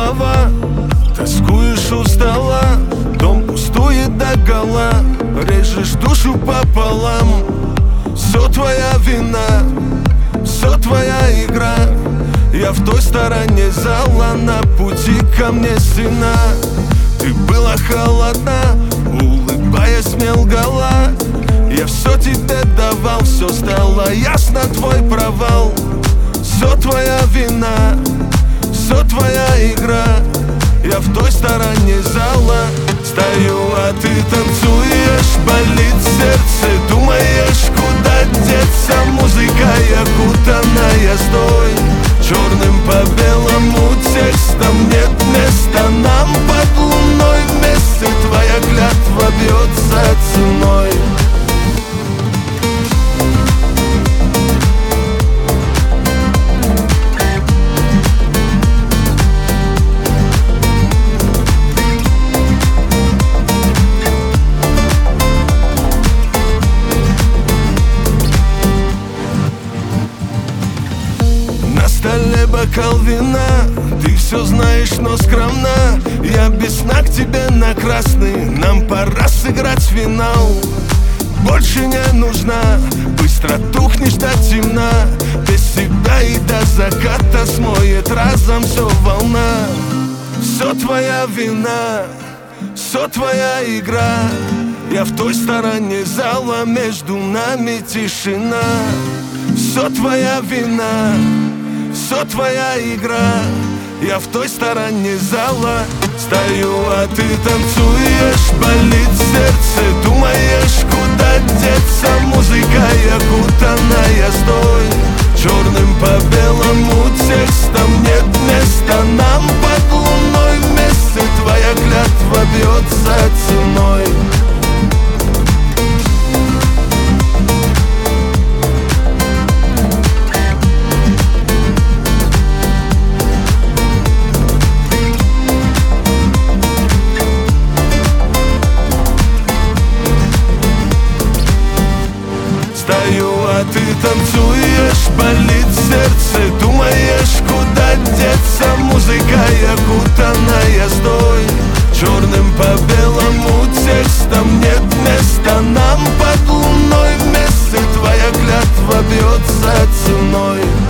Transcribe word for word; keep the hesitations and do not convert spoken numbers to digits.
слова. Тоскуешь, устала, дом пустует догола. Режешь душу пополам. Все твоя вина, все твоя игра. Я в той стороне зала, на пути ко мне стена. Ты была холодна, улыбаясь мне лгала. Я все тебе давал, все стало ясно, твой провал. Все твоя вина, все твоя игра. Я в той стороне зала стою, а ты танцуешь. Болит сердце, думаешь, куда деться. Музыка окутанная стой. Черным по белому текстом нет места нам под луной. Вместе твоя клятва бьется ценой. На столе бокал вина, ты все знаешь, но скромна. Я без сна к тебе на красный, нам пора сыграть финал. Больше не нужна, быстро тухнешь до темна. Без себя и до заката смоет разом все волна. Все твоя вина, все твоя игра. Я в той стороне зала, между нами тишина. Все твоя вина, все твоя игра. Я в той стороне зала стою, а ты танцуешь. Болит сердце, думаешь, куда деться. Музыка окутанная стой. Черным по белому текстом нет места нам под луной. Вместе твоя клятва бьется ценой. Стою, а ты танцуешь. Болит сердце, думаешь, куда деться. Музыка окутанная стой. Черным по белому текстом нет места нам под луной. Вместе твоя клятва бьется ценой.